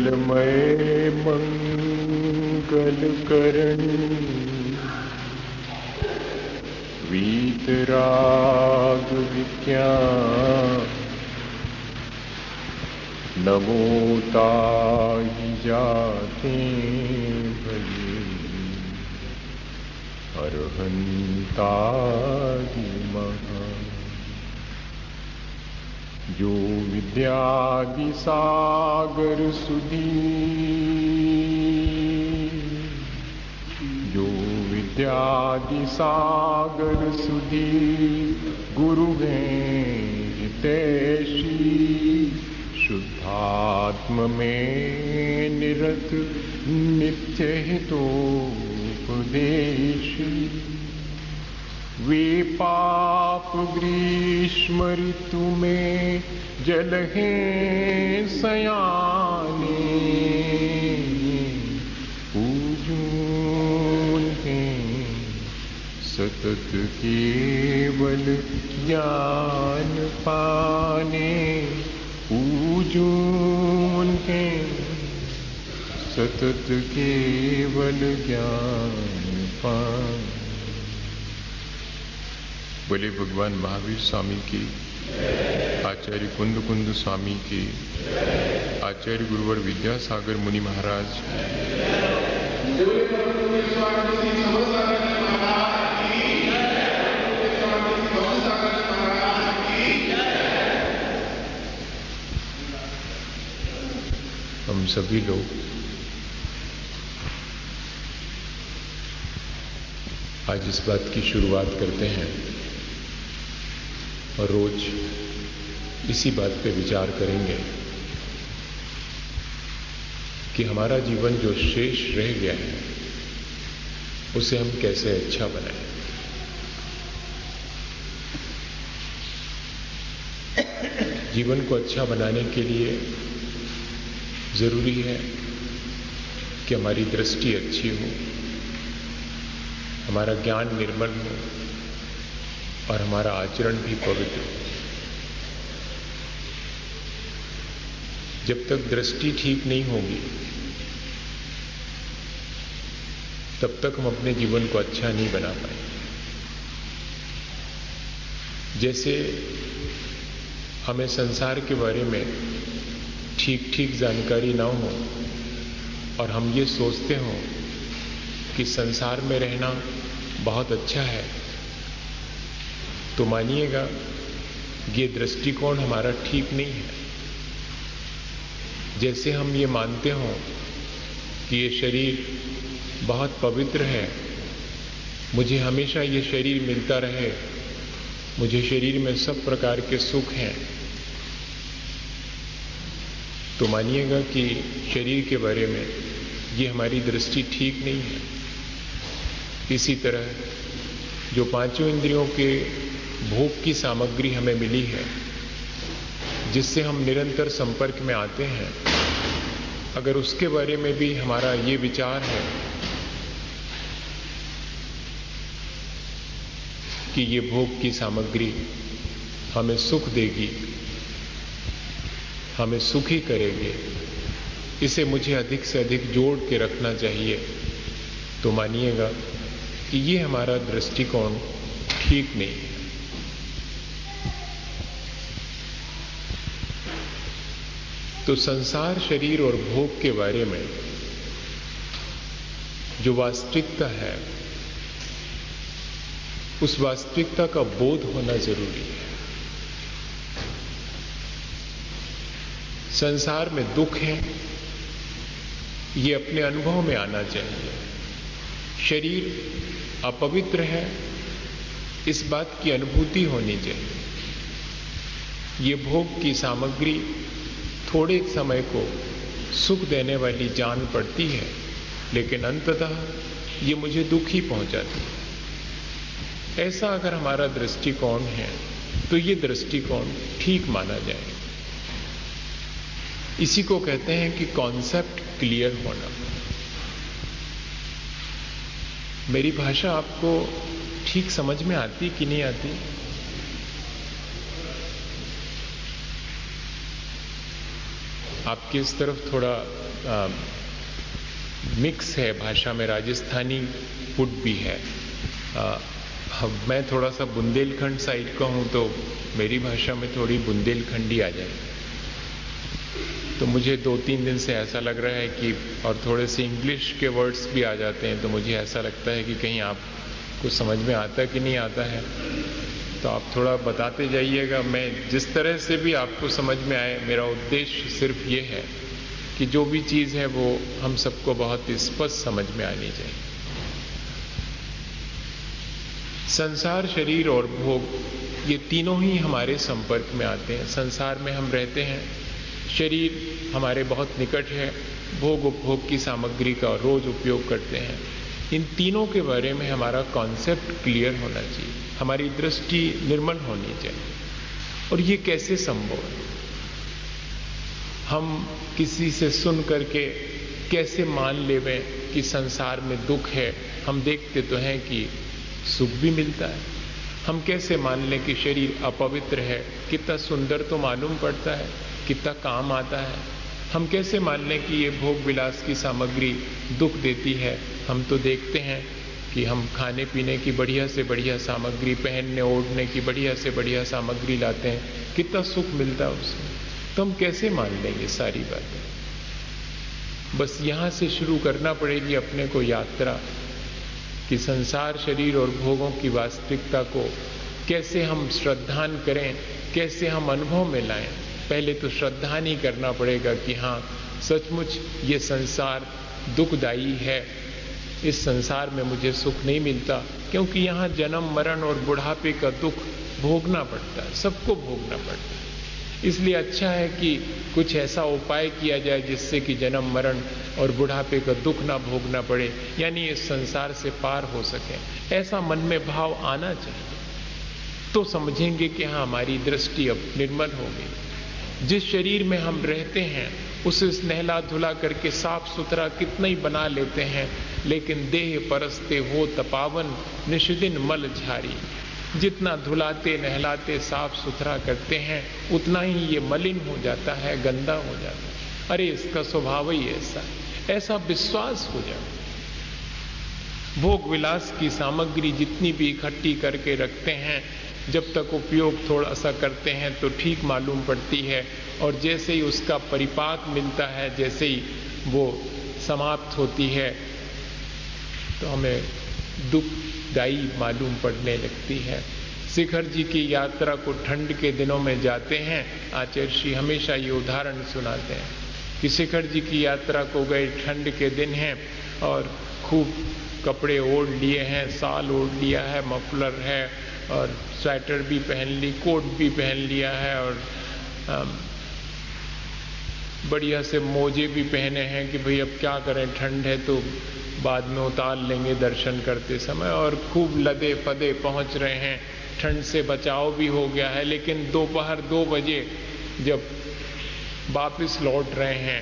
मंगलमय मंगलकरण वीतराग विज्ञान नमो ताहि जाते भले अरहंतादि महा जो विद्यादि सागर सुधी जो विद्यादि सागर सुधी गुरु हैं हितैषी शुद्धात्म में निरत नित्य हितोपदेशी वे पाप ग्रीष्म ऋतु में जल हैं सयाने पूजून हैं सतत केवल ज्ञान पाने पूजून हैं सतत केवल ज्ञान पाने। बोले भगवान महावीर स्वामी की, आचार्य कुंद कुंद स्वामी की, आचार्य गुरुवर विद्यासागर मुनि महाराज हम सभी लोग आज इस बात की शुरुआत करते हैं और रोज इसी बात पे विचार करेंगे कि हमारा जीवन जो शेष रह गया है उसे हम कैसे अच्छा बनाएं। जीवन को अच्छा बनाने के लिए जरूरी है कि हमारी दृष्टि अच्छी हो, हमारा ज्ञान निर्मल हो और हमारा आचरण भी पवित्र हो। जब तक दृष्टि ठीक नहीं होगी तब तक हम अपने जीवन को अच्छा नहीं बना पाएंगे। जैसे हमें संसार के बारे में ठीक ठीक जानकारी ना हो और हम ये सोचते हो कि संसार में रहना बहुत अच्छा है, तो मानिएगा ये दृष्टिकोण हमारा ठीक नहीं है। जैसे हम ये मानते हो कि ये शरीर बहुत पवित्र है, मुझे हमेशा ये शरीर मिलता रहे, मुझे शरीर में सब प्रकार के सुख हैं, तो मानिएगा कि शरीर के बारे में ये हमारी दृष्टि ठीक नहीं है। इसी तरह जो पांचों इंद्रियों के भोग की सामग्री हमें मिली है, जिससे हम निरंतर संपर्क में आते हैं, अगर उसके बारे में भी हमारा ये विचार है कि ये भोग की सामग्री हमें सुख देगी, हमें सुखी करेगी, इसे मुझे अधिक से अधिक जोड़ के रखना चाहिए, तो मानिएगा कि ये हमारा दृष्टिकोण ठीक नहीं है। तो संसार, शरीर और भोग के बारे में जो वास्तविकता है, उस वास्तविकता का बोध होना जरूरी है। संसार में दुख है, ये अपने अनुभव में आना चाहिए। शरीर अपवित्र है, इस बात की अनुभूति होनी चाहिए। ये भोग की सामग्री थोड़े समय को सुख देने वाली जान पड़ती है, लेकिन अंततः ये मुझे दुख ही पहुंचाती है। ऐसा अगर हमारा दृष्टिकोण है तो ये दृष्टिकोण ठीक माना जाए। इसी को कहते हैं कि कॉन्सेप्ट क्लियर होना। मेरी भाषा आपको ठीक समझ में आती कि नहीं आती? आपकी इस तरफ थोड़ा मिक्स है, भाषा में राजस्थानी पुट भी है। मैं थोड़ा सा बुंदेलखंड साइड का हूँ, तो मेरी भाषा में थोड़ी बुंदेलखंडी आ जाए, तो मुझे 2-3 दिन से ऐसा लग रहा है कि, और थोड़े से इंग्लिश के वर्ड्स भी आ जाते हैं, तो मुझे ऐसा लगता है कि कहीं आपको समझ में आता कि नहीं आता है, तो आप थोड़ा बताते जाइएगा। मैं जिस तरह से भी आपको समझ में आए, मेरा उद्देश्य सिर्फ ये है कि जो भी चीज़ है वो हम सबको बहुत स्पष्ट समझ में आनी चाहिए। संसार, शरीर और भोग, ये तीनों ही हमारे संपर्क में आते हैं। संसार में हम रहते हैं, शरीर हमारे बहुत निकट है, भोग उपभोग की सामग्री का रोज उपयोग करते हैं। इन तीनों के बारे में हमारा कॉन्सेप्ट क्लियर होना चाहिए, हमारी दृष्टि निर्मल होनी चाहिए। और ये कैसे संभव है? हम किसी से सुन करके कैसे मान लेवें कि संसार में दुख है? हम देखते तो हैं कि सुख भी मिलता है। हम कैसे मान लें कि शरीर अपवित्र है? कितना सुंदर तो मालूम पड़ता है, कितना काम आता है। हम कैसे मान लें कि ये भोग विलास की सामग्री दुख देती है? हम तो देखते हैं कि हम खाने पीने की बढ़िया से बढ़िया सामग्री, पहनने ओढ़ने की बढ़िया से बढ़िया सामग्री लाते हैं, कितना सुख मिलता है उसमें। तो हम कैसे मान लेंगे सारी बातें? बस यहाँ से शुरू करना पड़ेगी अपने को यात्रा, कि संसार, शरीर और भोगों की वास्तविकता को कैसे हम श्रद्धान करें, कैसे हम अनुभव में लाएं। पहले तो श्रद्धान ही करना पड़ेगा कि हाँ, सचमुच ये संसार दुखदायी है, इस संसार में मुझे सुख नहीं मिलता, क्योंकि यहाँ जन्म मरण और बुढ़ापे का दुख भोगना पड़ता है, सबको भोगना पड़ता है। इसलिए अच्छा है कि कुछ ऐसा उपाय किया जाए जिससे कि जन्म मरण और बुढ़ापे का दुख ना भोगना पड़े, यानी इस संसार से पार हो सके। ऐसा मन में भाव आना चाहिए, तो समझेंगे कि हाँ, हमारी दृष्टि अब निर्मल हो गई। जिस शरीर में हम रहते हैं उसे नहला धुला करके साफ सुथरा कितना ही बना लेते हैं, लेकिन देह परस्ते हो तपावन, निष्दिन मल झारी। जितना धुलाते नहलाते साफ सुथरा करते हैं, उतना ही ये मलिन हो जाता है, गंदा हो जाता है। अरे इसका स्वभाव ही ऐसा विश्वास हो जाए। भोग विलास की सामग्री जितनी भी इकट्ठी करके रखते हैं, जब तक उपयोग थोड़ा सा करते हैं तो ठीक मालूम पड़ती है, और जैसे ही उसका परिपाक मिलता है, जैसे ही वो समाप्त होती है, तो हमें दुखदायी मालूम पड़ने लगती है। शिखर जी की यात्रा को ठंड के दिनों में जाते हैं, आचार्य श्री हमेशा ये उदाहरण सुनाते हैं कि शिखर जी की यात्रा को गए, ठंड के दिन हैं और खूब कपड़े ओढ़ लिए हैं, साल ओढ़ लिया है, मफलर है और स्वेटर भी पहन ली, कोट भी पहन लिया है, और बढ़िया से मोजे भी पहने हैं कि भाई अब क्या करें, ठंड है तो बाद में उतार लेंगे दर्शन करते समय, और खूब लदे पदे पहुंच रहे हैं। ठंड से बचाव भी हो गया है, लेकिन दोपहर 2 बजे जब वापस लौट रहे हैं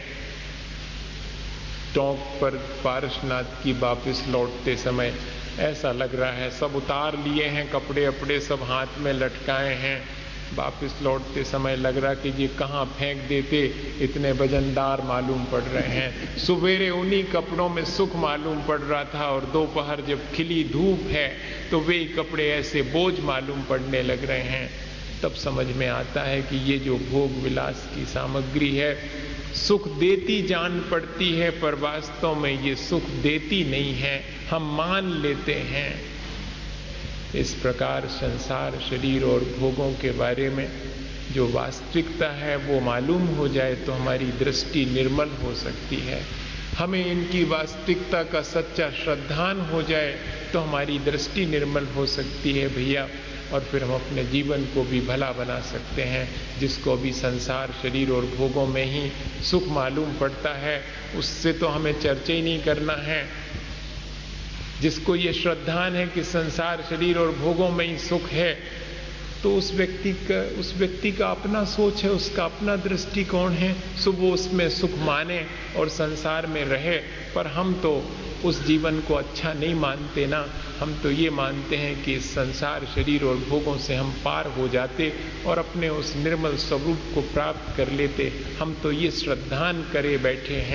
टोंक पर पारसनाथ की, वापस लौटते समय ऐसा लग रहा है सब उतार लिए हैं, कपड़े अपड़े सब हाथ में लटकाए हैं। वापस लौटते समय लग रहा कि ये कहाँ फेंक देते, इतने वजनदार मालूम पड़ रहे हैं। सवेरे उन्हीं कपड़ों में सुख मालूम पड़ रहा था, और दोपहर जब खिली धूप है तो वे कपड़े ऐसे बोझ मालूम पड़ने लग रहे हैं। तब समझ में आता है कि ये जो भोग विलास की सामग्री है, सुख देती जान पड़ती है, पर वास्तव में ये सुख देती नहीं है, हम मान लेते हैं। इस प्रकार संसार, शरीर और भोगों के बारे में जो वास्तविकता है वो मालूम हो जाए तो हमारी दृष्टि निर्मल हो सकती है। हमें इनकी वास्तविकता का सच्चा श्रद्धान हो जाए तो हमारी दृष्टि निर्मल हो सकती है भैया, और फिर हम अपने जीवन को भी भला बना सकते हैं। जिसको अभी संसार, शरीर और भोगों में ही सुख मालूम पड़ता है, उससे तो हमें चर्चा ही नहीं करना है। जिसको ये श्रद्धान है कि संसार, शरीर और भोगों में ही सुख है, तो उस व्यक्ति का अपना सोच है, उसका अपना दृष्टिकोण है। सुबह उसमें सुख माने और संसार में रहे, पर हम तो उस जीवन को अच्छा नहीं मानते ना। हम तो ये मानते हैं कि इस संसार, शरीर और भोगों से हम पार हो जाते और अपने उस निर्मल स्वरूप को प्राप्त कर लेते। हम तो ये श्रद्धान करे बैठे हैं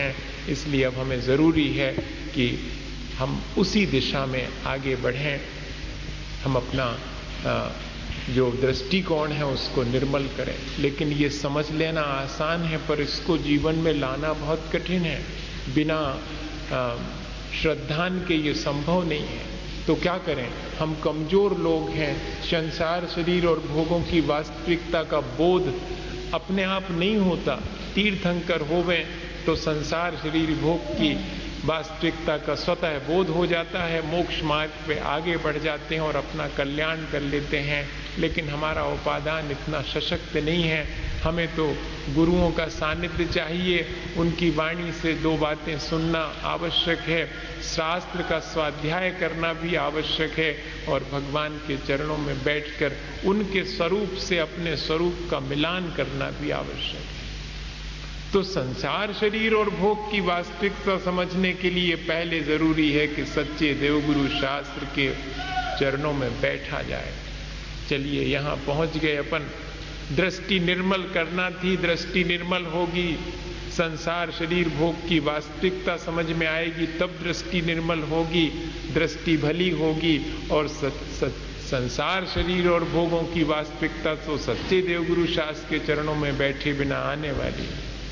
इसलिए अब हमें जरूरी है कि हम उसी दिशा में आगे बढ़ें। हम अपना जो दृष्टिकोण है उसको निर्मल करें। लेकिन ये समझ लेना आसान है, पर इसको जीवन में लाना बहुत कठिन है। बिना श्रद्धान के ये संभव नहीं है। तो क्या करें? हम कमजोर लोग हैं। संसार, शरीर और भोगों की वास्तविकता का बोध अपने आप नहीं होता। तीर्थंकर होवें तो संसार, शरीर, भोग की वास्तविकता का स्वतः बोध हो जाता है। मोक्ष मार्ग पे आगे बढ़ जाते हैं और अपना कल्याण कर लेते हैं। लेकिन हमारा उपादान इतना सशक्त नहीं है। हमें तो गुरुओं का सानिध्य चाहिए। उनकी वाणी से दो बातें सुनना आवश्यक है। शास्त्र का स्वाध्याय करना भी आवश्यक है और भगवान के चरणों में बैठकर उनके स्वरूप से अपने स्वरूप का मिलान करना भी आवश्यक है। तो संसार, शरीर और भोग की वास्तविकता समझने के लिए पहले जरूरी है कि सच्चे देवगुरु शास्त्र के चरणों में बैठा जाए। चलिए यहां पहुंच गए अपन। दृष्टि निर्मल करना थी, दृष्टि निर्मल होगी, संसार, शरीर, भोग की वास्तविकता समझ में आएगी, तब दृष्टि निर्मल होगी, दृष्टि भली होगी और संसार, शरीर और भोगों की वास्तविकता तो सच्चे देवगुरु शास्त्र के चरणों में बैठे बिना आने वाली।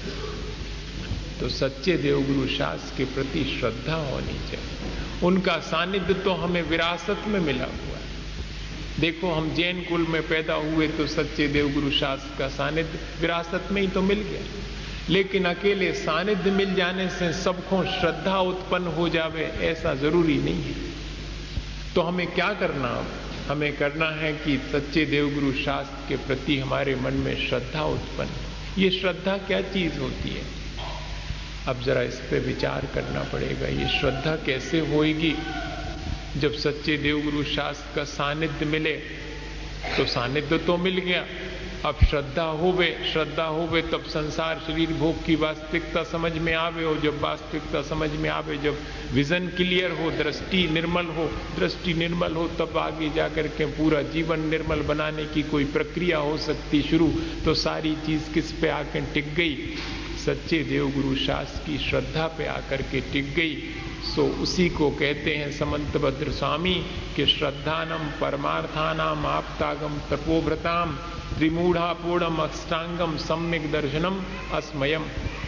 तो सच्चे देवगुरु शास्त्र के प्रति श्रद्धा होनी चाहिए। उनका सानिध्य तो हमें विरासत में मिला हुआ है। देखो, हम जैन कुल में पैदा हुए तो सच्चे देवगुरु शास्त्र का सानिध्य विरासत में ही तो मिल गया। लेकिन अकेले सानिध्य मिल जाने से सबको श्रद्धा उत्पन्न हो जावे ऐसा जरूरी नहीं है। तो हमें क्या करना? हमें करना है कि सच्चे देवगुरु शास्त्र के प्रति हमारे मन में श्रद्धा उत्पन्न। ये श्रद्धा क्या चीज होती है? अब जरा इस पे विचार करना पड़ेगा। ये श्रद्धा कैसे होएगी? जब सच्चे देवगुरु शास्त्र का सानिध्य मिले तो सानिध्य तो मिल गया। अब श्रद्धा होवे तब संसार, शरीर, भोग की वास्तविकता समझ में आवे। और जब वास्तविकता समझ में आवे, जब विजन क्लियर हो, दृष्टि निर्मल हो, तब आगे जाकर के पूरा जीवन निर्मल बनाने की कोई प्रक्रिया हो सकती शुरू। तो सारी चीज किस पे आकर टिक गई? सच्चे देवगुरु शास्त्र की श्रद्धा पे आकर के टिक गई। सो उसी को कहते हैं समंतभद्र स्वामी कि श्रद्धानम परमार्थानाम आप्तागम तपोव्रताम त्रिमूढ़ापूर्णम अष्टांगम सम्यक दर्शनम अस्मयम।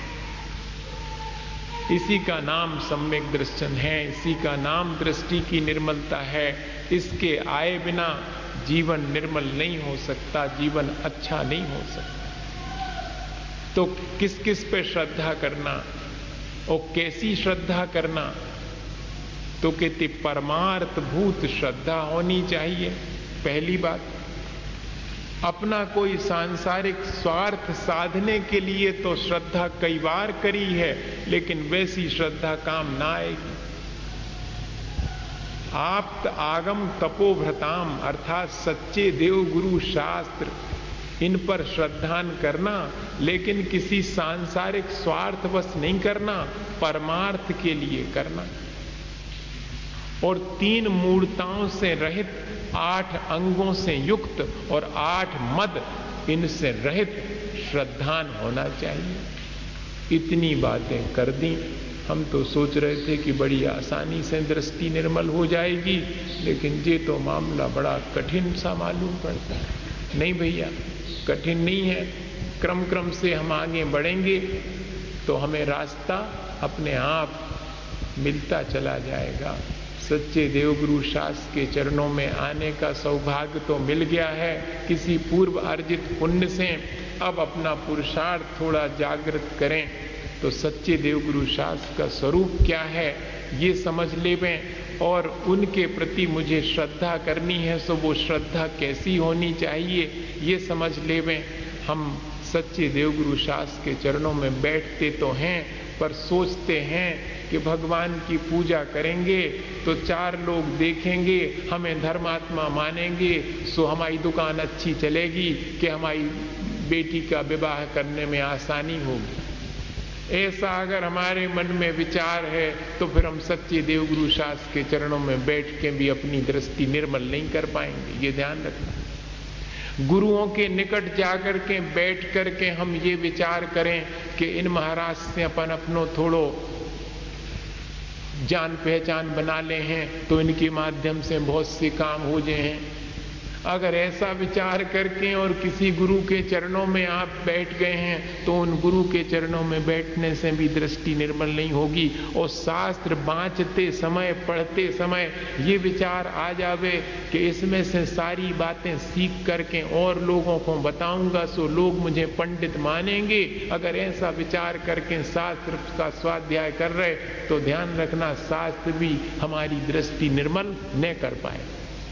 इसी का नाम सम्यक दर्शन है, इसी का नाम दृष्टि की निर्मलता है। इसके आए बिना जीवन निर्मल नहीं हो सकता, जीवन अच्छा नहीं हो सकता। तो किस किस पे श्रद्धा करना और कैसी श्रद्धा करना? तो कहते परमार्थ भूत श्रद्धा होनी चाहिए। पहली बात, अपना कोई सांसारिक स्वार्थ साधने के लिए तो श्रद्धा कई बार करी है, लेकिन वैसी श्रद्धा काम ना आएगी। आप्त आगम तपोव्रताम अर्थात सच्चे देवगुरु शास्त्र, इन पर श्रद्धान करना, लेकिन किसी सांसारिक स्वार्थवश नहीं करना, परमार्थ के लिए करना। और 3 मूर्ताओं से रहित, 8 अंगों से युक्त और 8 मद इनसे रहित श्रद्धान होना चाहिए। इतनी बातें कर दी। हम तो सोच रहे थे कि बड़ी आसानी से दृष्टि निर्मल हो जाएगी, लेकिन ये तो मामला बड़ा कठिन सा मालूम पड़ता है। नहीं भैया, कठिन नहीं है। क्रम से हम आगे बढ़ेंगे तो हमें रास्ता अपने आप मिलता चला जाएगा। सच्चे देवगुरु शास्त्र के चरणों में आने का सौभाग्य तो मिल गया है किसी पूर्व अर्जित पुण्य से। अब अपना पुरुषार्थ थोड़ा जागृत करें तो सच्चे देवगुरु शास्त्र का स्वरूप क्या है ये समझ लेवें। और उनके प्रति मुझे श्रद्धा करनी है, सो वो श्रद्धा कैसी होनी चाहिए ये समझ लेवें। हम सच्चे देवगुरु शास्त्र के चरणों में बैठते तो हैं, पर सोचते हैं कि भगवान की पूजा करेंगे तो 4 लोग देखेंगे, हमें धर्मात्मा मानेंगे, सो हमारी दुकान अच्छी चलेगी कि हमारी बेटी का विवाह करने में आसानी होगी। ऐसा अगर हमारे मन में विचार है तो फिर हम सच्चे देवगुरु शास्त्र के चरणों में बैठ के भी अपनी दृष्टि निर्मल नहीं कर पाएंगे, ये ध्यान रखना। गुरुओं के निकट जाकर के बैठ करके हम ये विचार करें कि इन महाराज से अपन अपनो थोड़ो जान पहचान बना ले हैं तो इनके माध्यम से बहुत से काम हो जाए हैं। अगर ऐसा विचार करके और किसी गुरु के चरणों में आप बैठ गए हैं तो उन गुरु के चरणों में बैठने से भी दृष्टि निर्मल नहीं होगी। और शास्त्र बाँचते समय, पढ़ते समय ये विचार आ जावे कि इसमें से सारी बातें सीख करके और लोगों को बताऊंगा सो लोग मुझे पंडित मानेंगे। अगर ऐसा विचार करके शास्त्र का स्वाध्याय कर रहे तो ध्यान रखना शास्त्र भी हमारी दृष्टि निर्मल न कर पाए।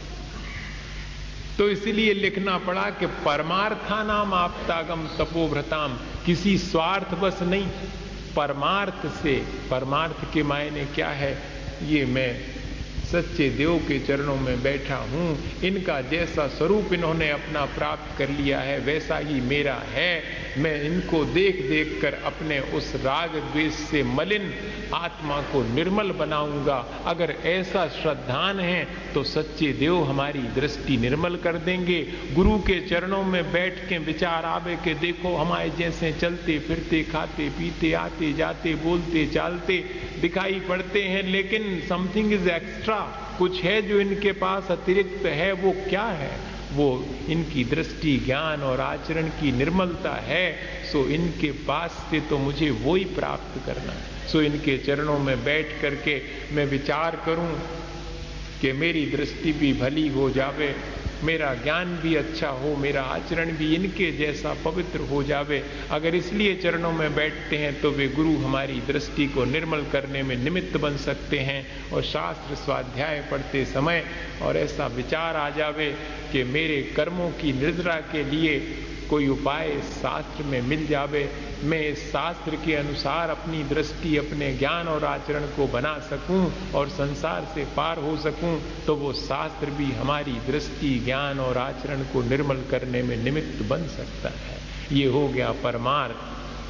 तो इसलिए लिखना पड़ा कि परमार्थानाम आप्तागम तपोभ्रताम, किसी स्वार्थ बस नहीं, परमार्थ से। परमार्थ के मायने क्या है? ये मैं सच्चे देव के चरणों में बैठा हूं, इनका जैसा स्वरूप इन्होंने अपना प्राप्त कर लिया है वैसा ही मेरा है। मैं इनको देख देख कर अपने उस राग द्वेष से मलिन आत्मा को निर्मल बनाऊंगा। अगर ऐसा श्रद्धान है तो सच्चे देव हमारी दृष्टि निर्मल कर देंगे। गुरु के चरणों में बैठ के विचार आवे कि देखो हमारे जैसे चलते फिरते, खाते पीते, आते जाते, बोलते चालते दिखाई पड़ते हैं, लेकिन समथिंग इज एक्स्ट्रा, कुछ है जो इनके पास अतिरिक्त है। वो क्या है? वो इनकी दृष्टि, ज्ञान और आचरण की निर्मलता है। सो इनके पास से तो मुझे वो ही प्राप्त करना है। सो इनके चरणों में बैठ करके मैं विचार करूं कि मेरी दृष्टि भी भली हो जावे, मेरा ज्ञान भी अच्छा हो, मेरा आचरण भी इनके जैसा पवित्र हो जावे। अगर इसलिए चरणों में बैठते हैं तो वे गुरु हमारी दृष्टि को निर्मल करने में निमित्त बन सकते हैं। और शास्त्र स्वाध्याय पढ़ते समय और ऐसा विचार आ जावे कि मेरे कर्मों की निद्रा के लिए कोई उपाय शास्त्र में मिल जावे, मैं इस शास्त्र के अनुसार अपनी दृष्टि, अपने ज्ञान और आचरण को बना सकूं और संसार से पार हो सकूं, तो वो शास्त्र भी हमारी दृष्टि, ज्ञान और आचरण को निर्मल करने में निमित्त बन सकता है। ये हो गया परमार्थ।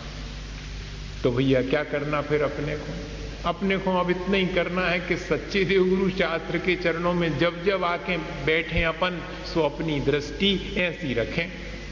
तो भैया क्या करना फिर अपने को अब इतना ही करना है कि सच्चे देवगुरु शास्त्र के चरणों में जब जब आके बैठे अपन, सो अपनी दृष्टि ऐसी रखें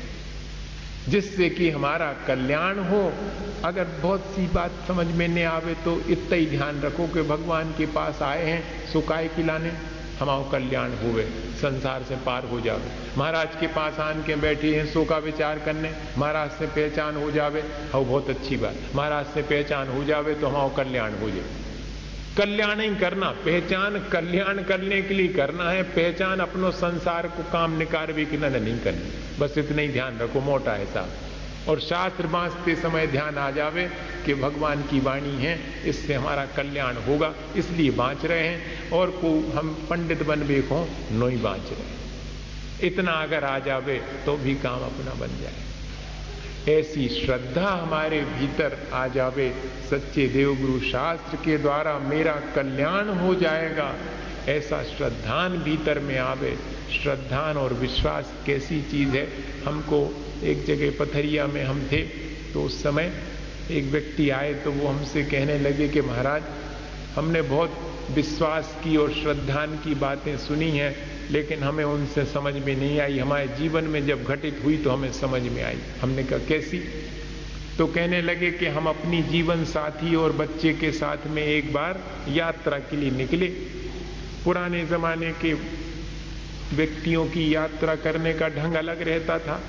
जिससे कि हमारा कल्याण हो। अगर बहुत सी बात समझ में नहीं आवे तो इतना ही ध्यान रखो कि भगवान के पास आए हैं सो काय खिलाने, हमारा कल्याण हुए, संसार से पार हो जावे। महाराज के पास आन के बैठे हैं सो का विचार करने, महाराज से पहचान हो जावे, हो बहुत अच्छी बात, महाराज से पहचान हो जावे तो हमारा कल्याण हो जाए। कल्याण ही करना, पहचान कल्याण करने के लिए करना है। पहचान अपनो संसार को काम निकारवे की नहीं करनी, बस इतना ही ध्यान रखो, मोटा ऐसा। और शास्त्र बांचते समय ध्यान आ जावे कि भगवान की वाणी है, इससे हमारा कल्याण होगा, इसलिए बांच रहे हैं। और को हम पंडित बनवे को नहीं बांच रहे, इतना अगर आ जावे तो भी काम अपना बन जाए। ऐसी श्रद्धा हमारे भीतर आ जावे, सच्चे देवगुरु शास्त्र के द्वारा मेरा कल्याण हो जाएगा, ऐसा श्रद्धान भीतर में आवे। श्रद्धान और विश्वास कैसी चीज है। हमको एक जगह पथरिया में हम थे तो उस समय एक व्यक्ति आए तो वो हमसे कहने लगे कि महाराज हमने बहुत विश्वास की और श्रद्धान की बातें सुनी हैं, लेकिन हमें उनसे समझ में नहीं आई। हमारे जीवन में जब घटित हुई तो हमें समझ में आई। हमने कहा कैसी? तो कहने लगे कि हम अपनी जीवन साथी और बच्चे के साथ में एक बार यात्रा के लिए निकले। पुराने जमाने के व्यक्तियों की यात्रा करने का ढंग अलग रहता था।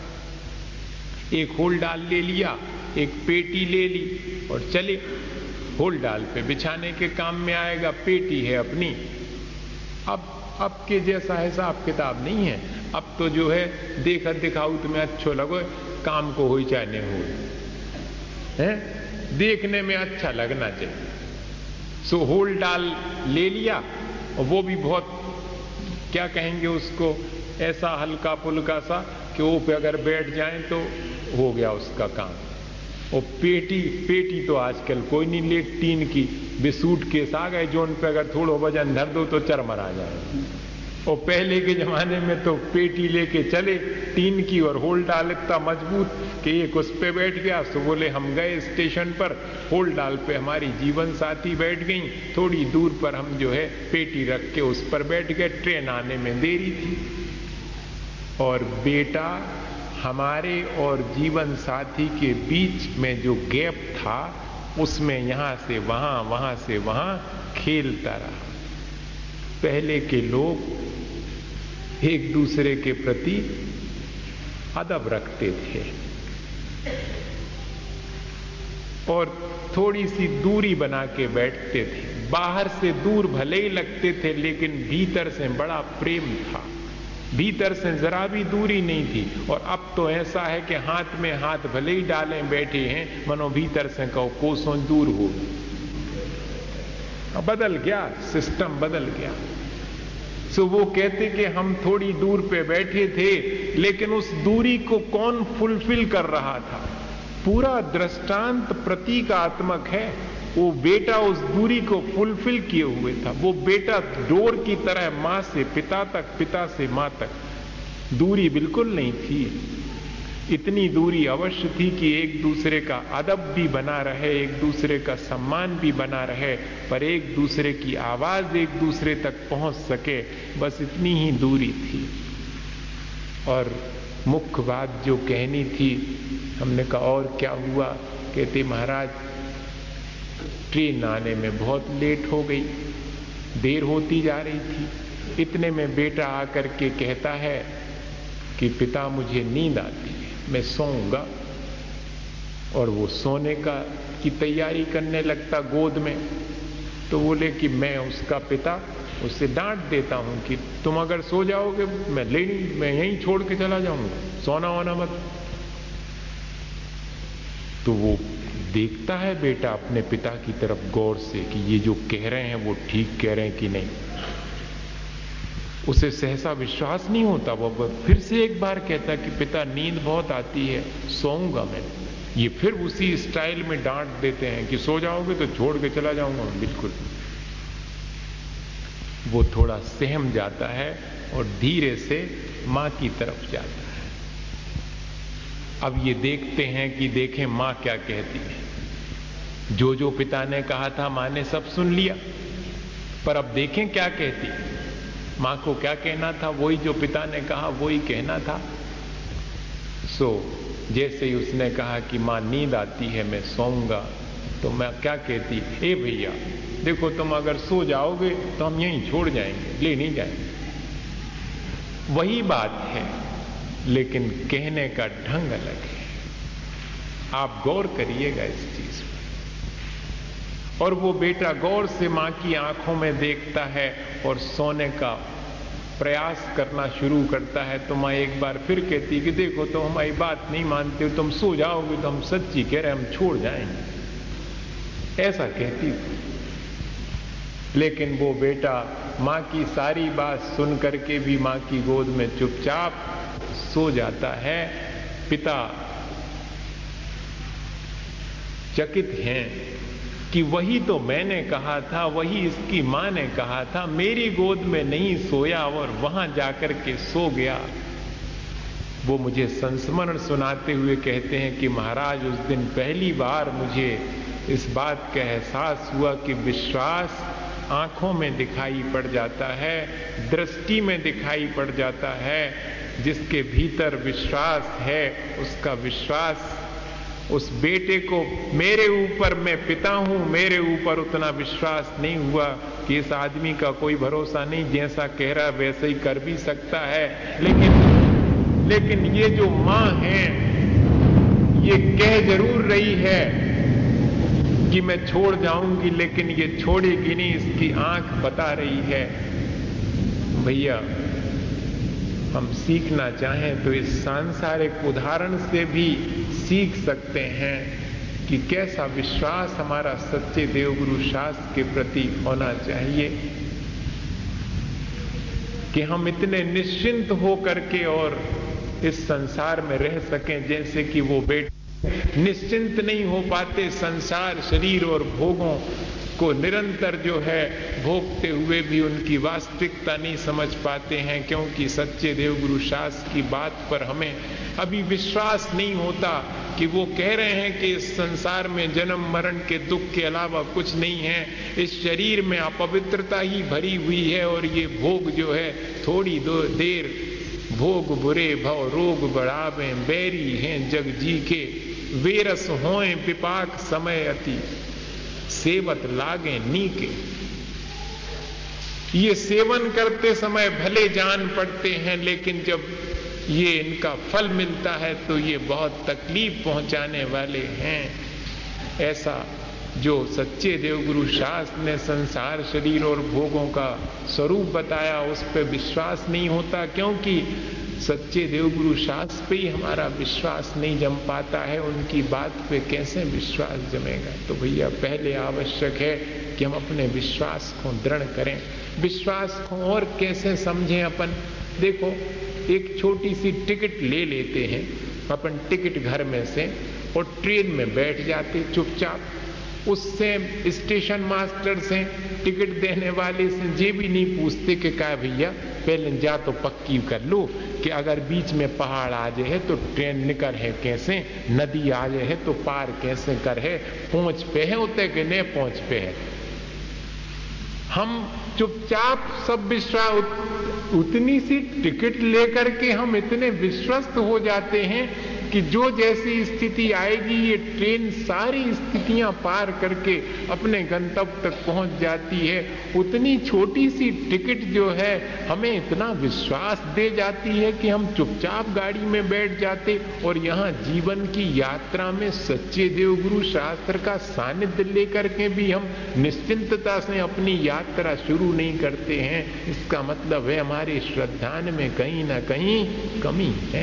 एक होल डाल ले लिया, एक पेटी ले ली और चले। होल डाल पे बिछाने के काम में आएगा, पेटी है अपनी। अब के जैसा हिसाब किताब नहीं है। अब तो जो है देखा दिखाऊ तुम्हें अच्छो लगो, काम को हो चाहे नहीं हो, है देखने में अच्छा लगना चाहिए। सो होल डाल ले लिया और वो भी बहुत क्या कहेंगे उसको, ऐसा हल्का फुल्का सा कि वो पे अगर बैठ जाएं तो हो गया उसका काम। और पेटी तो आजकल कोई नहीं ले, टीन की बिसूट केस आ गए जो उन पे अगर थोड़ा वजन धर दो तो चरमर आ जाए। और पहले के जमाने में तो पेटी लेके चले टीन की, और होल डाल इतना मजबूत कि एक उस पे बैठ गया। तो बोले हम गए स्टेशन पर, होल डाल पे हमारी जीवन साथी बैठ गई, थोड़ी दूर पर हम जो है पेटी रख के उस पर बैठ गए। ट्रेन आने में देरी थी। और बेटा हमारे और जीवन साथी के बीच में जो गैप था उसमें यहां से वहां, वहां से वहां खेलता रहा। पहले के लोग एक दूसरे के प्रति अदब रखते थे और थोड़ी सी दूरी बना के बैठते थे। बाहर से दूर भले ही लगते थे लेकिन भीतर से बड़ा प्रेम था, भीतर से जरा भी दूरी नहीं थी। और अब तो ऐसा है कि हाथ में हाथ भले ही डालें बैठे हैं, मनो भीतर से कहो कोसों दूर हो। बदल गया, सिस्टम बदल गया। सो वो कहते कि हम थोड़ी दूर पे बैठे थे लेकिन उस दूरी को कौन फुलफिल कर रहा था? पूरा दृष्टांत प्रतीकात्मक है। वो बेटा उस दूरी को फुलफिल किए हुए था। वो बेटा डोर की तरह मां से पिता तक, पिता से मां तक दूरी बिल्कुल नहीं थी। इतनी दूरी अवश्य थी कि एक दूसरे का अदब भी बना रहे, एक दूसरे का सम्मान भी बना रहे, पर एक दूसरे की आवाज एक दूसरे तक पहुंच सके, बस इतनी ही दूरी थी। और मुख्य बात जो कहनी थी, हमने कहा और क्या हुआ? कहते महाराज ट्रेन आने में बहुत लेट हो गई, देर होती जा रही थी। इतने में बेटा आकर के कहता है कि पिता मुझे नींद आती है, मैं सोऊंगा। और वो सोने की तैयारी करने लगता गोद में। तो बोले कि मैं उसका पिता उससे डांट देता हूं कि तुम अगर सो जाओगे मैं यहीं छोड़ के चला जाऊंगा, सोना होना मत। तो वो देखता है बेटा अपने पिता की तरफ गौर से कि ये जो कह रहे हैं वो ठीक कह रहे हैं कि नहीं। उसे सहसा विश्वास नहीं होता। वो फिर से एक बार कहता कि पिता नींद बहुत आती है, सोऊंगा मैं। ये फिर उसी स्टाइल में डांट देते हैं कि सो जाओगे तो छोड़ के चला जाऊंगा बिल्कुल। वो थोड़ा सहम जाता है और धीरे से मां की तरफ जाता है। अब ये देखते हैं कि देखें मां क्या कहती है। जो पिता ने कहा था मां ने सब सुन लिया, पर अब देखें क्या कहती। मां को क्या कहना था? वही जो पिता ने कहा वही कहना था। जैसे ही उसने कहा कि मां नींद आती है मैं सोऊंगा, तो मैं क्या कहती, ए भैया देखो तुम अगर सो जाओगे तो हम यहीं छोड़ जाएंगे, ले नहीं जाएंगे। वही बात है लेकिन कहने का ढंग अलग है। आप गौर करिएगा इस चीज पर। और वो बेटा गौर से मां की आंखों में देखता है और सोने का प्रयास करना शुरू करता है। तो मां एक बार फिर कहती कि देखो तो हमारी बात नहीं मानते हो, तुम सो जाओगे तो हम सच्ची कह रहे हम छोड़ जाएंगे, ऐसा कहती थी। लेकिन वो बेटा मां की सारी बात सुन करके भी मां की गोद में चुपचाप सो जाता है। पिता चकित हैं कि वही तो मैंने कहा था, वही इसकी मां ने कहा था, मेरी गोद में नहीं सोया और वहां जाकर के सो गया। वो मुझे संस्मरण सुनाते हुए कहते हैं कि महाराज उस दिन पहली बार मुझे इस बात का एहसास हुआ कि विश्वास आंखों में दिखाई पड़ जाता है, दृष्टि में दिखाई पड़ जाता है। जिसके भीतर विश्वास है उसका विश्वास, उस बेटे को मेरे ऊपर, मैं पिता हूं, मेरे ऊपर उतना विश्वास नहीं हुआ कि इस आदमी का कोई भरोसा नहीं, जैसा कह रहा वैसे ही कर भी सकता है। लेकिन ये जो मां है ये कह जरूर रही है कि मैं छोड़ जाऊंगी, लेकिन ये छोड़ेगी नहीं, इसकी आंख बता रही है। भैया हम सीखना चाहें तो इस सांसारिक उदाहरण से भी सीख सकते हैं कि कैसा विश्वास हमारा सच्चे देवगुरु शास्त्र के प्रति होना चाहिए कि हम इतने निश्चिंत हो करके और इस संसार में रह सकें जैसे कि वो बेटे निश्चिंत नहीं हो पाते। संसार, शरीर और भोगों को निरंतर जो है भोगते हुए भी उनकी वास्तविकता नहीं समझ पाते हैं, क्योंकि सच्चे देवगुरु शास्त्र की बात पर हमें अभी विश्वास नहीं होता कि वो कह रहे हैं कि इस संसार में जन्म मरण के दुख के अलावा कुछ नहीं है, इस शरीर में अपवित्रता ही भरी हुई है और ये भोग जो है थोड़ी देर भोग बुरे भव रोग बढ़ावे, बैरी हैं जग जी के, वेरस होए विपाक समय अति, सेवत लागे नीके। ये सेवन करते समय भले जान पड़ते हैं, लेकिन जब ये इनका फल मिलता है तो ये बहुत तकलीफ पहुंचाने वाले हैं। ऐसा जो सच्चे देवगुरु शास्त्र ने संसार शरीर और भोगों का स्वरूप बताया, उस पर विश्वास नहीं होता, क्योंकि सच्चे देवगुरु शास्त्र पे ही हमारा विश्वास नहीं जम पाता है। उनकी बात पे कैसे विश्वास जमेगा? तो भैया पहले आवश्यक है कि हम अपने विश्वास को दृढ़ करें। विश्वास को और कैसे समझें अपन? देखो, एक छोटी सी टिकट ले लेते हैं अपन, टिकट घर में से, और ट्रेन में बैठ जाते चुपचाप। उससे स्टेशन मास्टर से, टिकट देने वाले से ये भी नहीं पूछते कि क्या भैया पहले जा तो पक्की कर लो कि अगर बीच में पहाड़ आ जाए तो ट्रेन निकल है कैसे, नदी आ जाए तो पार कैसे कर है, पहुंच पे है होते कि नहीं पहुंच पे है। हम चुपचाप सब विश्वास, उतनी सी टिकट लेकर के हम इतने विश्वस्त हो जाते हैं कि जो जैसी स्थिति आएगी ये ट्रेन सारी स्थितियां पार करके अपने गंतव्य तक पहुंच जाती है। उतनी छोटी सी टिकट जो है हमें इतना विश्वास दे जाती है कि हम चुपचाप गाड़ी में बैठ जाते, और यहाँ जीवन की यात्रा में सच्चे देवगुरु शास्त्र का सानिध्य लेकर के भी हम निश्चिंतता से अपनी यात्रा शुरू नहीं करते हैं। इसका मतलब है हमारी श्रद्धा में कहीं ना कहीं कमी है।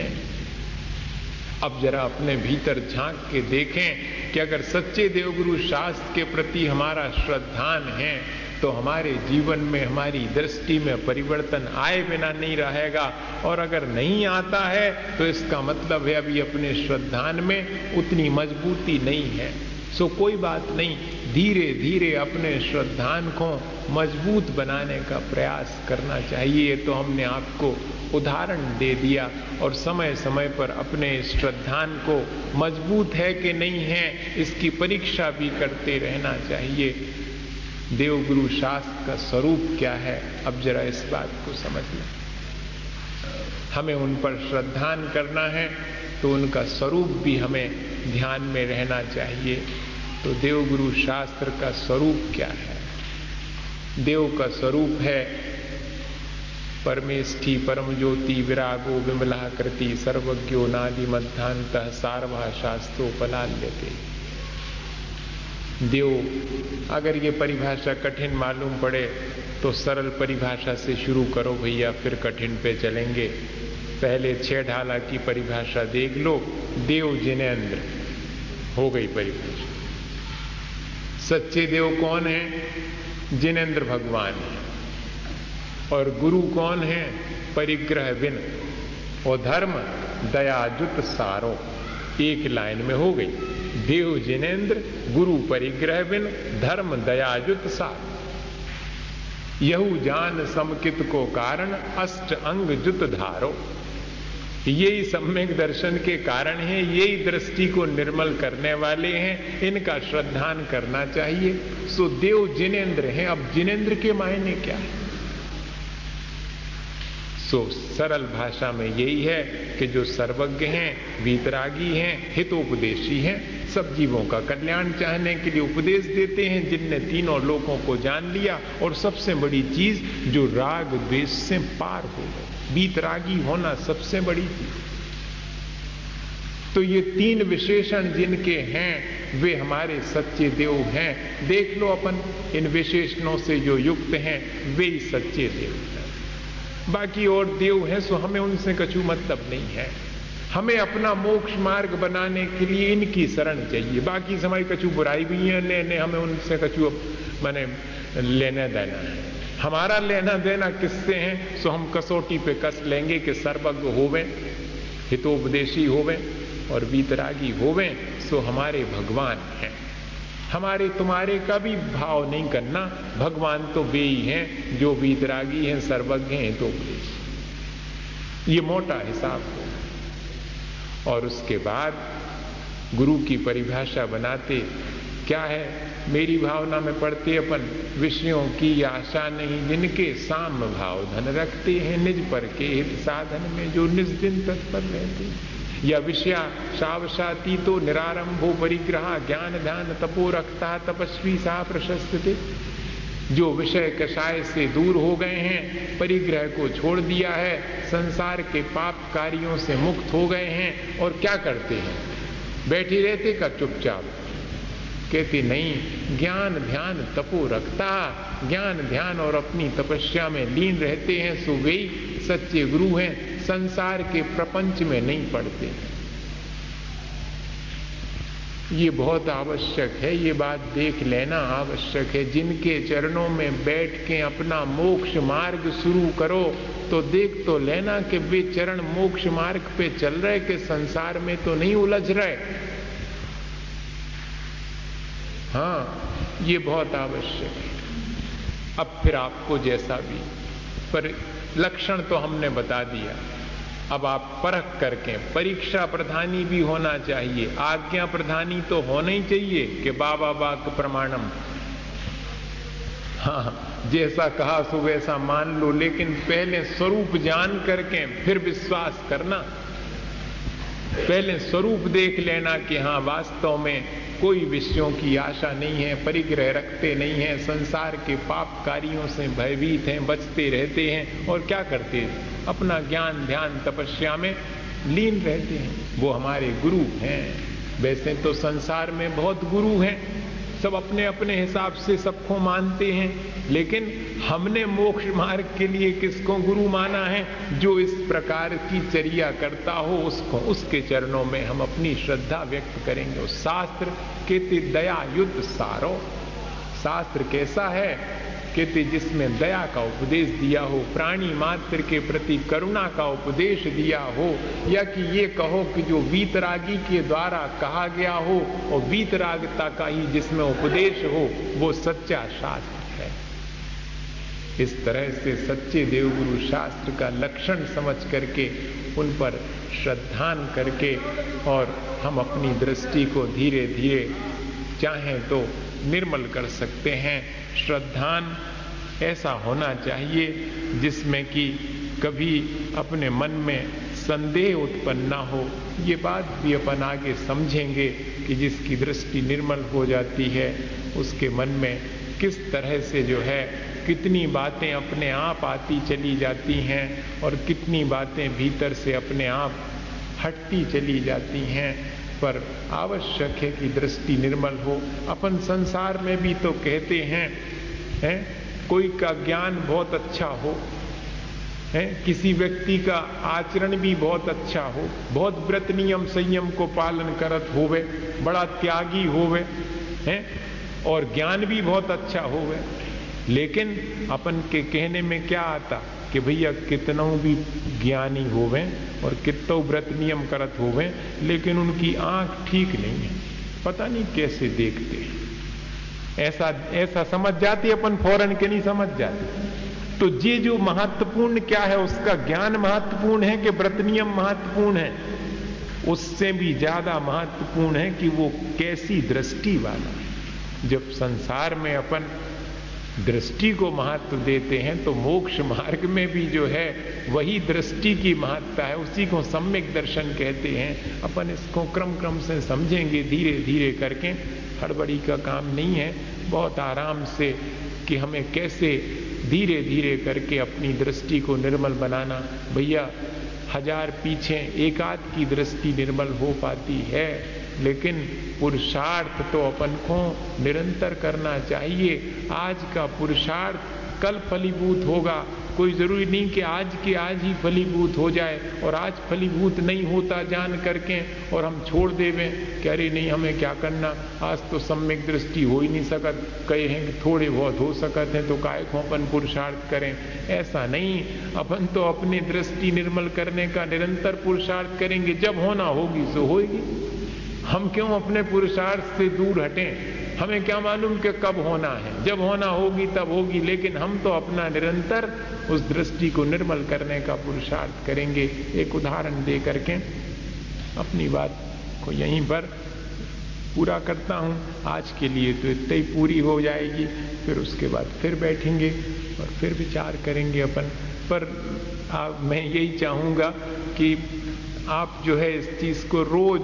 अब जरा अपने भीतर झांक के देखें कि अगर सच्चे देवगुरु शास्त्र के प्रति हमारा श्रद्धान है तो हमारे जीवन में, हमारी दृष्टि में परिवर्तन आए बिना नहीं रहेगा। और अगर नहीं आता है तो इसका मतलब है अभी अपने श्रद्धान में उतनी मजबूती नहीं है। सो कोई बात नहीं, धीरे धीरे अपने श्रद्धान को मजबूत बनाने का प्रयास करना चाहिए। तो हमने आपको उदाहरण दे दिया, और समय समय पर अपने श्रद्धान को मजबूत है कि नहीं है इसकी परीक्षा भी करते रहना चाहिए। देवगुरु शास्त्र का स्वरूप क्या है, अब जरा इस बात को समझ लें। हमें उन पर श्रद्धान करना है तो उनका स्वरूप भी हमें ध्यान में रहना चाहिए। तो देवगुरु शास्त्र का स्वरूप क्या है? देव का स्वरूप है परमेष्ठी परम ज्योति विरागो विमला कृति सर्वज्ञो नादि मध्यांतः सार्वः शास्त्रोपलाल्यते। देव, अगर ये परिभाषा कठिन मालूम पड़े तो सरल परिभाषा से शुरू करो भैया, फिर कठिन पे चलेंगे। पहले 6 ढाला की परिभाषा देख लो। देव जिनेंद्र हो गई परिभाषा। सच्चे देव कौन है? जिनेंद्र भगवान है। और गुरु कौन है? परिग्रह बिन। और धर्म दयाजुत सारो। एक लाइन में हो गई। देव जिनेंद्र, गुरु परिग्रह बिन, धर्म दयाजुत सारो। यहु जान समकित को कारण, अष्ट अंग जुत धारो। यही सम्यक दर्शन के कारण हैं, यही दृष्टि को निर्मल करने वाले हैं, इनका श्रद्धान करना चाहिए। सो देव जिनेंद्र हैं। अब जिनेंद्र के मायने क्या है? सो सरल भाषा में यही है कि जो सर्वज्ञ हैं, वीतरागी हैं, हितोपदेशी हैं, सब जीवों का कल्याण चाहने के लिए उपदेश देते हैं, जिनने तीनों लोकों को जान लिया। और सबसे बड़ी चीज जो राग द्वेष से पार हो गए, वीतरागी होना सबसे बड़ी चीज। तो ये 3 विशेषण जिनके हैं वे हमारे सच्चे देव हैं। देख लो अपन इन विशेषणों से जो युक्त हैं वे ही सच्चे देव हैं। बाकी और देव हैं सो हमें उनसे कछु मतलब नहीं है। हमें अपना मोक्ष मार्ग बनाने के लिए इनकी शरण चाहिए। बाकी से हमारी कछु बुराई भी है, ने हमें उनसे कछु माने लेना देना है। हमारा लेना देना किससे है? सो हम कसौटी पे कस लेंगे कि सर्वज्ञ होवे, हितोपदेशी होवे और वीतरागी होवे, सो हमारे भगवान हैं। हमारे तुम्हारे का भी भाव नहीं करना। भगवान तो वे ही हैं जो वीतरागी हैं, सर्वज्ञ हैं, हितोपदेशी। ये मोटा हिसाब हो। और उसके बाद गुरु की परिभाषा बनाते क्या है? मेरी भावना में पढ़ते अपन, विषयों की आशा नहीं जिनके साम भाव धन रखते हैं, निज पर के हित साधन में जो निज दिन तत्पर रहते हैं। या विषया सावसाती तो निरारंभो परिग्रह, ज्ञान ध्यान तपो रखता तपस्वी सा प्रशस्ते। जो विषय कषाय से दूर हो गए हैं, परिग्रह को छोड़ दिया है, संसार के पाप कार्यों से मुक्त हो गए हैं, और क्या करते हैं, बैठे रहते का चुपचाप, कहते नहीं, ज्ञान ध्यान तपो रखता, ज्ञान ध्यान और अपनी तपस्या में लीन रहते हैं, सो वे सच्चे गुरु हैं, संसार के प्रपंच में नहीं पड़ते। ये बहुत आवश्यक है, ये बात देख लेना आवश्यक है। जिनके चरणों में बैठ के अपना मोक्ष मार्ग शुरू करो तो देख तो लेना कि वे चरण मोक्ष मार्ग पे चल रहे, कि संसार में तो नहीं उलझ रहे। हाँ, ये बहुत आवश्यक है। अब फिर आपको जैसा भी, पर लक्षण तो हमने बता दिया, अब आप परख करके, परीक्षा प्रधानी भी होना चाहिए, आज्ञा प्रधानी तो होना ही चाहिए कि बाबा वाक प्रमाणम। हाँ, जैसा कहा सो वैसा मान लो, लेकिन पहले स्वरूप जान करके फिर विश्वास करना। पहले स्वरूप देख लेना कि हाँ, वास्तव में कोई विषयों की आशा नहीं है, परिग्रह रखते नहीं हैं, संसार के पाप कार्यों से भयभीत हैं, बचते रहते हैं, और क्या करते हैं, अपना ज्ञान ध्यान तपस्या में लीन रहते हैं। वो हमारे गुरु हैं। वैसे तो संसार में बहुत गुरु हैं, सब अपने अपने हिसाब से सबको मानते हैं, लेकिन हमने मोक्ष मार्ग के लिए किसको गुरु माना है? जो इस प्रकार की चर्या करता हो उसको, उसके चरणों में हम अपनी श्रद्धा व्यक्त करेंगे। और शास्त्र कहते दया युद्ध सारो, शास्त्र कैसा है? कहते जिसमें दया का उपदेश दिया हो, प्राणी मात्र के प्रति करुणा का उपदेश दिया हो, या कि ये कहो कि जो वीतरागी के द्वारा कहा गया हो और वीतरागता का ही जिसमें उपदेश हो, वो सच्चा शास्त्र है। इस तरह से सच्चे देवगुरु शास्त्र का लक्षण समझ करके उन पर श्रद्धान करके, और हम अपनी दृष्टि को धीरे धीरे चाहें तो निर्मल कर सकते हैं। श्रद्धान ऐसा होना चाहिए जिसमें कि कभी अपने मन में संदेह उत्पन्न ना हो। ये बात भी अपन आगे समझेंगे कि जिसकी दृष्टि निर्मल हो जाती है उसके मन में किस तरह से जो है कितनी बातें अपने आप आती चली जाती हैं और कितनी बातें भीतर से अपने आप हटती चली जाती हैं। पर आवश्यक है कि दृष्टि निर्मल हो। अपन संसार में भी तो कहते हैं, कोई का ज्ञान बहुत अच्छा हो, किसी व्यक्ति का आचरण भी बहुत अच्छा हो, बहुत व्रत नियम संयम को पालन करत होवे, बड़ा त्यागी होवे, और ज्ञान भी बहुत अच्छा होवे, लेकिन अपन के कहने में क्या आता कि भैया कितनों भी ज्ञानी होवे और कितनों व्रत नियम करत होवे, लेकिन उनकी आंख ठीक नहीं है, पता नहीं कैसे देखते हैं। ऐसा समझ जाती अपन, फौरन के नहीं समझ जाती। तो ये जो महत्वपूर्ण क्या है, उसका ज्ञान महत्वपूर्ण है कि व्रत नियम महत्वपूर्ण है? उससे भी ज्यादा महत्वपूर्ण है कि वो कैसी दृष्टि वाला है। जब संसार में अपन दृष्टि को महत्व देते हैं तो मोक्ष मार्ग में भी जो है वही दृष्टि की महत्ता है, उसी को सम्यक दर्शन कहते हैं। अपन इसको क्रम क्रम से समझेंगे धीरे धीरे करके, हड़बड़ी का काम नहीं है, बहुत आराम से, कि हमें कैसे धीरे धीरे करके अपनी दृष्टि को निर्मल बनाना। भैया 1000 पीछे एकाध की दृष्टि निर्मल हो पाती है, लेकिन पुरुषार्थ तो अपन को निरंतर करना चाहिए। आज का पुरुषार्थ कल फलीभूत होगा, कोई जरूरी नहीं कि आज के आज ही फलीभूत हो जाए, और आज फलीभूत नहीं होता जान करके और हम छोड़ देवें कि अरे नहीं हमें क्या करना, आज तो सम्यक दृष्टि हो ही नहीं सकत, कहे हैं कि थोड़े बहुत हो सकते हैं तो काय को अपन पुरुषार्थ करें। ऐसा नहीं, अपन तो अपनी दृष्टि निर्मल करने का निरंतर पुरुषार्थ करेंगे, जब होना होगी सो होगी। हम क्यों अपने पुरुषार्थ से दूर हटें? हमें क्या मालूम कि कब होना है, जब होना होगी तब होगी, लेकिन हम तो अपना निरंतर उस दृष्टि को निर्मल करने का पुरुषार्थ करेंगे। एक उदाहरण दे करके अपनी बात को यहीं पर पूरा करता हूँ। आज के लिए तो इतनी ही पूरी हो जाएगी, फिर उसके बाद फिर बैठेंगे और फिर विचार करेंगे अपन। पर मैं यही चाहूँगा कि आप जो है इस चीज़ को रोज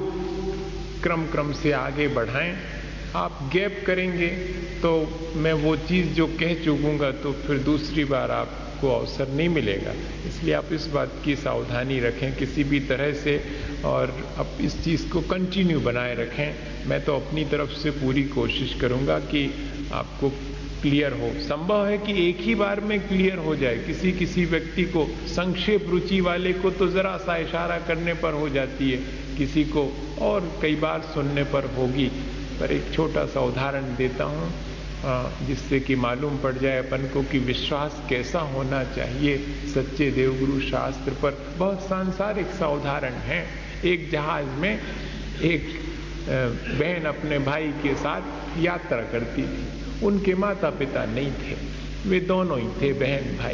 क्रम से आगे बढ़ाएं। आप गैप करेंगे तो मैं वो चीज़ जो कह चुकूँगा तो फिर दूसरी बार आपको अवसर नहीं मिलेगा। इसलिए आप इस बात की सावधानी रखें किसी भी तरह से, और अब इस चीज़ को कंटिन्यू बनाए रखें। मैं तो अपनी तरफ से पूरी कोशिश करूँगा कि आपको क्लियर हो। संभव है कि एक ही बार में क्लियर हो जाए, किसी व्यक्ति को, संक्षेप रुचि वाले को तो ज़रा सा इशारा करने पर हो जाती है, किसी को और कई बार सुनने पर होगी। पर एक छोटा सा उदाहरण देता हूँ जिससे कि मालूम पड़ जाए अपन को कि विश्वास कैसा होना चाहिए सच्चे देवगुरु शास्त्र पर। बहुत सांसारिक सा उदाहरण है। एक जहाज में एक बहन अपने भाई के साथ यात्रा करती थी। उनके माता पिता नहीं थे, वे दोनों ही थे, बहन भाई।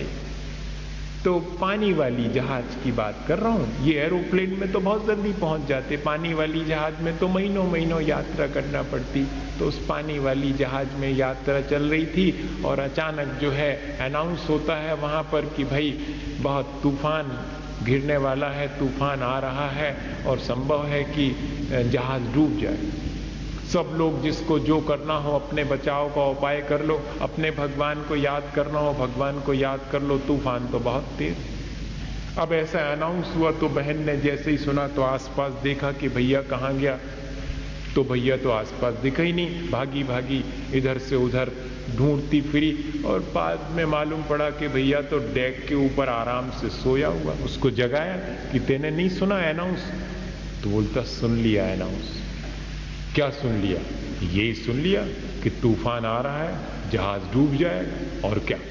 तो पानी वाली जहाज की बात कर रहा हूँ। ये एरोप्लेन में तो बहुत जल्दी पहुंच जाते, पानी वाली जहाज में तो महीनों यात्रा करना पड़ती। तो उस पानी वाली जहाज में यात्रा चल रही थी और अचानक जो है अनाउंस होता है वहाँ पर कि भाई बहुत तूफान गिरने वाला है, तूफान आ रहा है और संभव है कि जहाज डूब जाए। सब लोग जिसको जो करना हो अपने बचाव का उपाय कर लो, अपने भगवान को याद करना हो भगवान को याद कर लो, तूफान तो बहुत तेज। अब ऐसा अनाउंस हुआ तो बहन ने जैसे ही सुना तो आसपास देखा कि भैया कहाँ गया, तो भैया तो आसपास दिखा ही नहीं। भागी इधर से उधर ढूंढती फिरी और बाद में मालूम पड़ा कि भैया तो डेक के ऊपर आराम से सोया हुआ। उसको जगाया कि तेने नहीं सुना अनाउंस? तो बोलता सुन लिया अनाउंस। क्या सुन लिया? यही सुन लिया कि तूफान आ रहा है, जहाज डूब जाएगा, और क्या।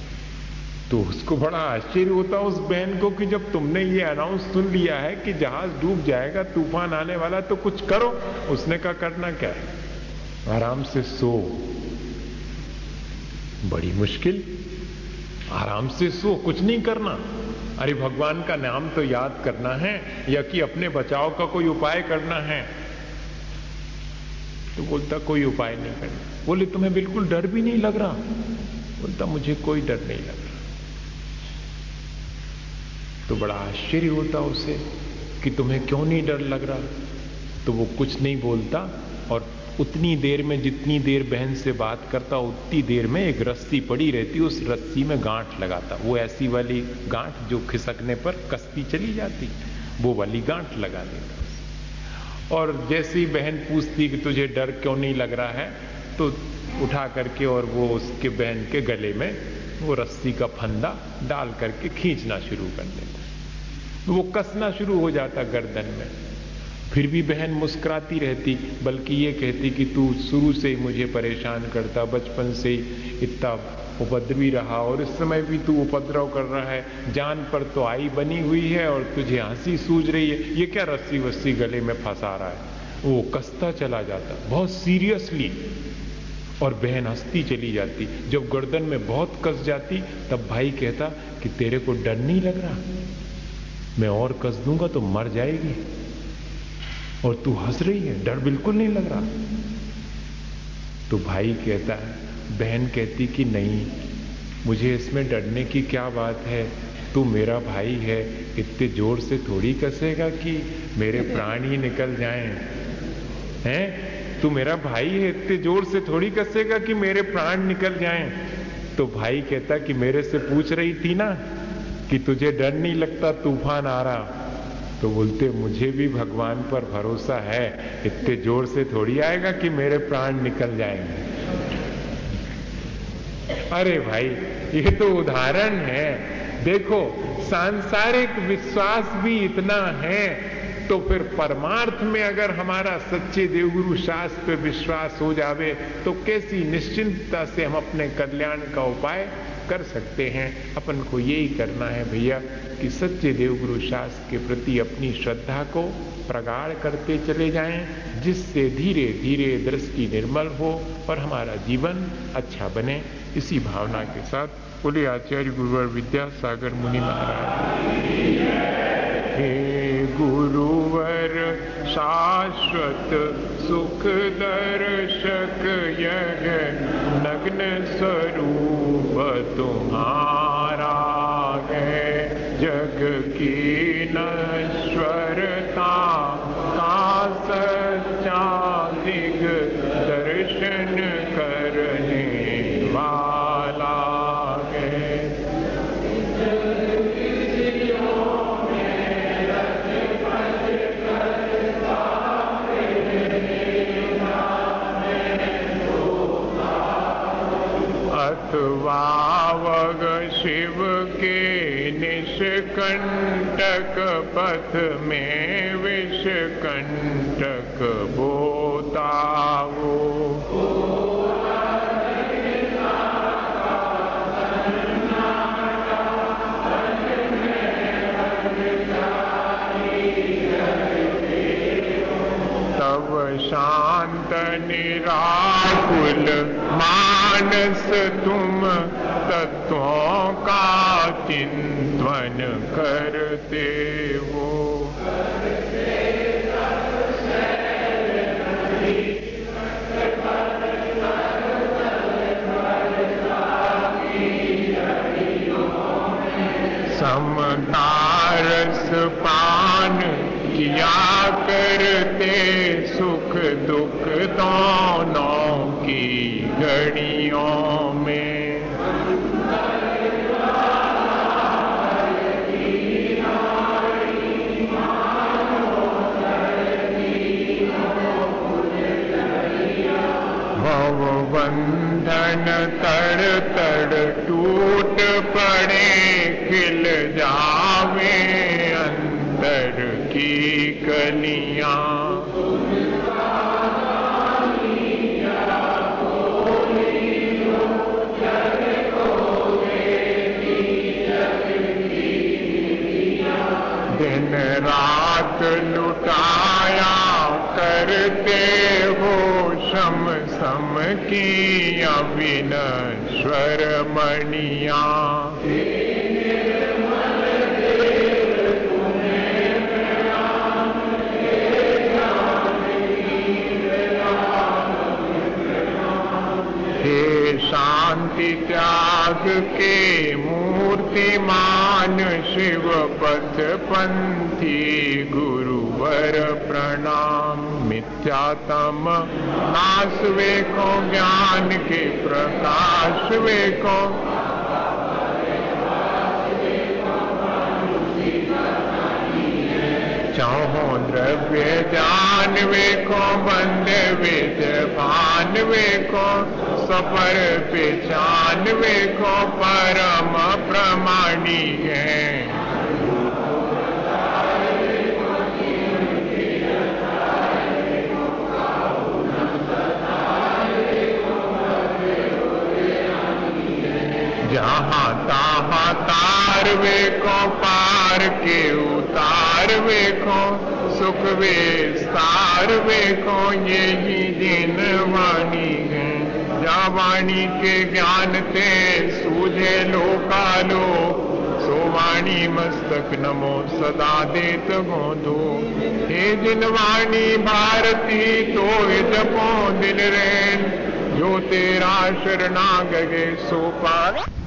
तो उसको बड़ा आश्चर्य होता उस बहन को कि जब तुमने ये अनाउंस सुन लिया है कि जहाज डूब जाएगा, तूफान आने वाला, तो कुछ करो। उसने कहा करना क्या है? आराम से सो। बड़ी मुश्किल, आराम से सो, कुछ नहीं करना। अरे भगवान का नाम तो याद करना है या कि अपने बचाव का कोई उपाय करना है। तो बोलता कोई उपाय नहीं करना। बोले तुम्हें बिल्कुल डर भी नहीं लग रहा? बोलता मुझे कोई डर नहीं लग रहा। तो बड़ा आश्चर्य होता उसे कि तुम्हें क्यों नहीं डर लग रहा? तो वो कुछ नहीं बोलता और उतनी देर में जितनी देर बहन से बात करता उतनी देर में एक रस्सी पड़ी रहती, उस रस्सी में गांठ लगाता। वो ऐसी वाली गांठ जो खिसकने पर कसती चली जाती, वो वाली गांठ लगा देता। और जैसे ही बहन पूछती कि तुझे डर क्यों नहीं लग रहा है, तो उठा करके और वो उसके बहन के गले में वो रस्सी का फंदा डाल करके खींचना शुरू कर देता। वो कसना शुरू हो जाता गर्दन में। फिर भी बहन मुस्कुराती रहती, बल्कि ये कहती कि तू शुरू से ही मुझे परेशान करता, बचपन से ही इतना उपद्रवी रहा और इस समय भी तू उपद्रव कर रहा है। जान पर तो आई बनी हुई है और तुझे हंसी सूझ रही है। ये क्या रस्सी वस्सी गले में फंसा रहा है? वो कसता चला जाता बहुत सीरियसली और बहन हंसती चली जाती। जब गर्दन में बहुत कस जाती तब भाई कहता कि तेरे को डर नहीं लग रहा? मैं और कस दूंगा तो मर जाएगी और तू हंस रही है, डर बिल्कुल नहीं लग रहा। तो भाई कहता है, बहन कहती कि नहीं, मुझे इसमें डरने की क्या बात है, तू मेरा भाई है, इतने जोर से थोड़ी कसेगा कि मेरे प्राण ही निकल जाएं। हैं? तू मेरा भाई है, इतने जोर से थोड़ी कसेगा कि मेरे प्राण निकल जाएं। तो भाई कहता कि मेरे से पूछ रही थी ना कि तुझे डर नहीं लगता तूफान आ रहा? तो बोलते मुझे भी भगवान पर भरोसा है, इतने जोर से थोड़ी आएगा कि मेरे प्राण निकल जाएंगे। अरे भाई, ये तो उदाहरण है। देखो, सांसारिक विश्वास भी इतना है, तो फिर परमार्थ में अगर हमारा सच्चे देवगुरु शास्त्र पे विश्वास हो जावे तो कैसी निश्चिंतता से हम अपने कल्याण का उपाय कर सकते हैं। अपन को यही करना है भैया कि सच्चे देवगुरु शास्त्र के प्रति अपनी श्रद्धा को प्रगाढ़ करते चले जाएं, जिससे धीरे धीरे दृष्टि निर्मल हो और हमारा जीवन अच्छा बने। इसी भावना के साथ बोले आचार्य गुरुवर विद्यासागर मुनि महाराज। हे गुरुवर शाश्वत सुख दर्शक यह नग्न स्वरूप तुम्हारा है। जग की नश्वरता का सच्चा दिग दर्शन करने वाला है। अथवा वग शिव के निष्कंटक पथ में विषकंटक बोता वो। तब शांत निराकुल मानस तुम तत्वों का चिंतन करते हो। समतारस पान किया करते सुख दुख दोनों की घड़ियों में। भव बंधन तड़ तड़ टूट पड़े खिल जावे अंदर की कलियां। दिन रात लुटाया करते हो शम सम की अविनश्वर मणियां। हे शांति त्याग के मूर्तिमान शिव पथ पंथी गुरुवर प्रणाम। मिथ्यातम नाश वेखो ज्ञान के प्रकाश वेखो। चाहो द्रव्य जान वेखो बंद विद भान वेखो। सपर पहचान वेखो परम प्रमाणी है। जहाँ तहाँ तार वेखो पार के उतार वेखो। सुख विस्तार वेखो यही दिन वाणी है। जा वाणी के ज्ञान ते सूझे लोकालो। सो वाणी मस्तक नमो सदा देत गोंधो। हे जिन वाणी भारती तो जपो दिन रैन। जो तेरा शरणागगे सो पार।